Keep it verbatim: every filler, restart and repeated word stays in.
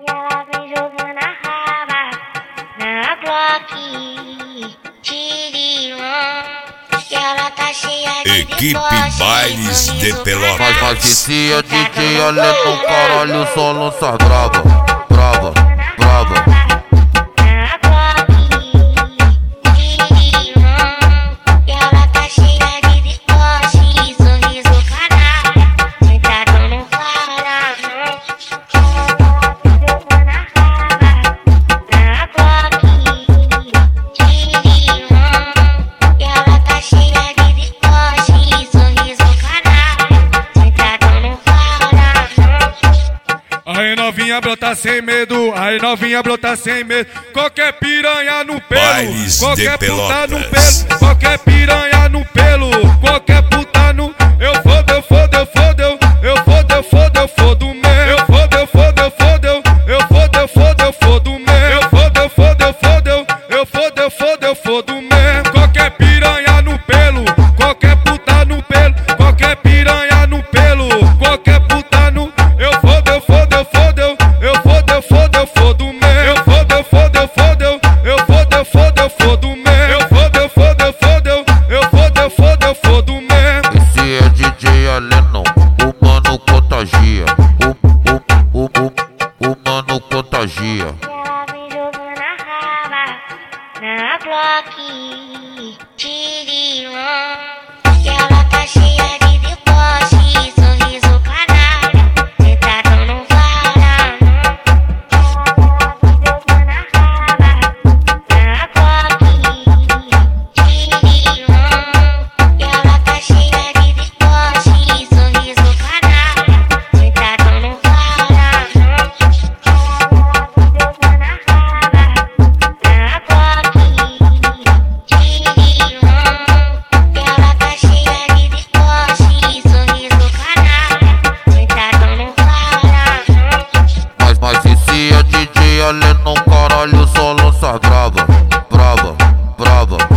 ela vem jogando a raba na Glock, tirilão. E ela tá cheia de Equipe Bailes de Pelotas. Mas, mas esse é D J Aleno, caralho, só lança brava, brava, brava. Aí novinha brota sem medo, aí novinha brota sem medo. Qualquer piranha no pelo, Bailes qualquer de puta no Pelotas. pelo, qualquer piranha no pelo, qualquer puta no. Eu fodo, eu fodo, eu fodo, eu eu fodo, eu fodo, eu fodo mesmo. Eu fodo, eu fodo, eu fodo, eu eu fodo, eu fodo, eu fodo mesmo. Eu fodo, eu fodo, eu fodo, eu eu fodo, eu fodo, eu fodo mesmo. Qualquer piranha no pelo, qualquer puta no pelo, qualquer piranha no pelo, qualquer puta no. Eu fodo, eu fodo, eu fodo, eu eu fodo, eu fodo, eu fodo mesmo. Eu fodo, eu fodo, eu fodo, eu eu fodo, eu fodo, eu fodo mesmo. Eu fodo, eu fodo, eu fodo, eu eu fodo, eu fodo, eu fodo mesmo. Esse é D J Aleno, o mano contagia, o, o, o, o, o mano contagia. Ela vem jogando a raba na Glock, tirilão. E ela tá cheia de deboche, sorriso canalha, sentadão no varão. Ela vem jogando a raba na Glock, tirilão. E ela tá cheia de deboche, sorriso canalha, sentadão no varão. Mas, mas esse é D J Aleno, caralho, só lança brava, brava, brava.